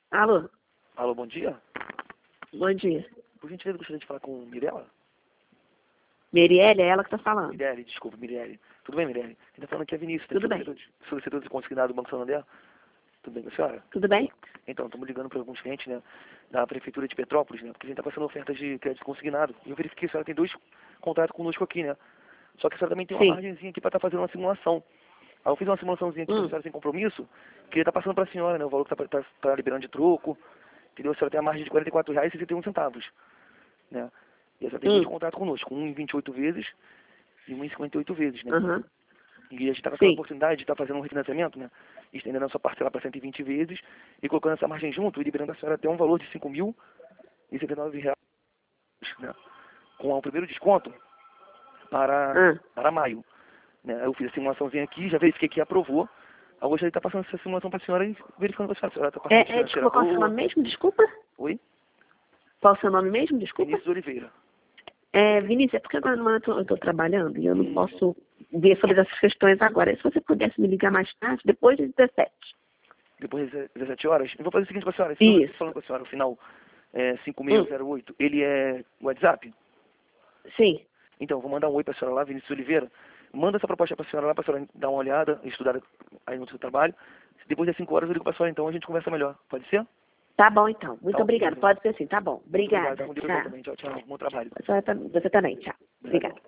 Alô? Alô, bom dia. Bom dia. Por gentileza, gostaria de falar com Mirella? Merielle, é ela que tá falando. Mirelle, desculpa, Mirelle. Tudo bem, Mirelle? Quem tá falando aqui é Vinícius, Tudo bem. solicitador de consignado do Banco Santander. Tudo bem com a senhora? Tudo bem? Então, estamos ligando para alguns clientes, né, da Prefeitura de Petrópolis, né, porque a gente está passando ofertas de crédito consignado. E eu verifiquei que a senhora tem 2 contratos conosco aqui, né? Só que a senhora também tem uma Sim. margenzinha aqui para estar fazendo uma simulação. Aí eu fiz uma simulaçãozinha aqui para a senhora sem compromisso, queria estar passando para a senhora, né, o valor que tá liberando de troco, entendeu? A senhora tem a margem de R$ 44,61, né? E a senhora tem 2 contratos conosco, um em 28 vezes e um em 58 vezes, né? Aham. E a gente está com aquela Sim. oportunidade de estar fazendo um refinanciamento, né? Estendendo a sua parcela para 120 vezes e colocando essa margem junto e liberando a senhora até um valor de R$ 5.079, né? Com o primeiro desconto para maio. Né? Eu fiz a simulaçãozinha aqui, já verifiquei que aprovou. Eu gostaria de estar passando essa simulação para a senhora e verificando se a senhora está passando financeira Desculpa, qual é o seu boa. nome mesmo? Desculpa. Oi? Qual é o seu nome mesmo? Desculpa. Vinícius Oliveira. Vinícius, é porque agora no momento eu estou trabalhando e eu não posso ver sobre essas questões agora. Se você pudesse me ligar mais tarde, depois das 17. Depois das 17 horas, eu vou fazer o seguinte com a senhora. Isso. Falando com a senhora, o final 5608, ele é WhatsApp? Sim. Então, vou mandar um oi para a senhora lá, Vinícius Oliveira. Manda essa proposta para a senhora lá, para a senhora dar uma olhada, estudar aí no seu trabalho. Depois das 5 horas eu ligo para a senhora, então a gente conversa melhor. Pode ser? Tá bom, então. Muito Tá, obrigada. ok. Pode ser sim. Tá bom. Muito Obrigada. obrigado. Dá um dia Tchau. também. Tchau, tchau. Bom trabalho. Você também. Tchau. Obrigada.